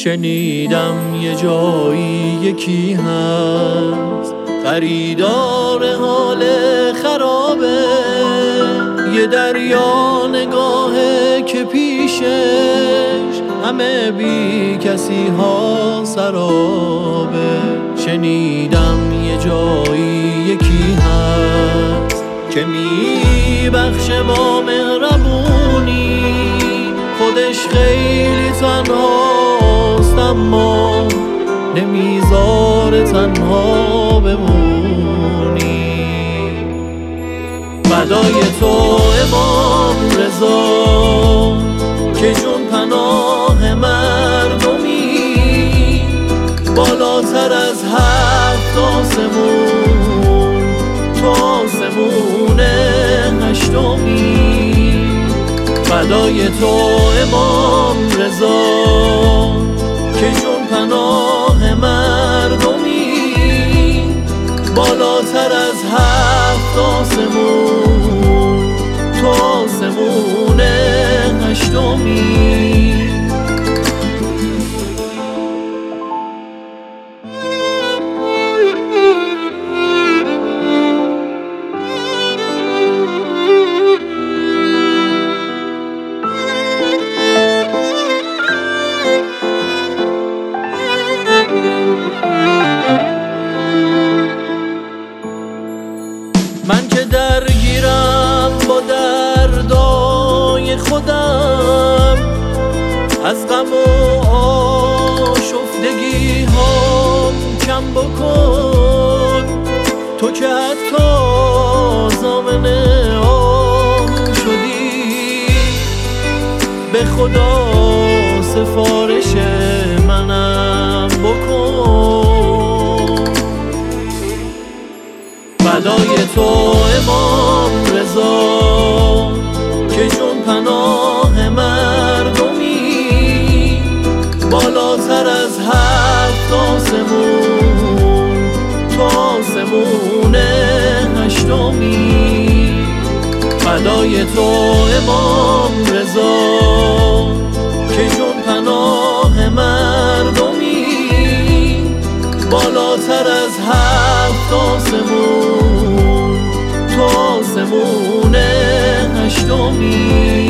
شنیدم یه جایی یکی هست خریدار حال خرابه، یه دریا نگاهه که پیشش همه بی کسی ها سرابه. شنیدم یه جایی یکی هست که میبخشه با مهربونی، خودش خیلی تنهاست اما نمیذاره تنها بمونی. فدای تو امام رضا که جون پناه مردمی، بالاتر از 7 آسمون تو آسمون 8می. فدای تو امام رضا که جون پناه مردمی، بالاتر از 7 آسمون تو آسمون 8می. من که درگیرم با دردای خودم، از غم و آشفتگی ها کم بکن. تو که حتی ضامن آن شدی، به خدا سفارش منم بکن. فدای تو امام رضا که جون پناه مردمی، بالاتر از 7 آسمون تو آسمون 8می. فدای تو امام رضا که جون پناه مردمی، بالاتر از 7 آسمون تو آسمون 8می.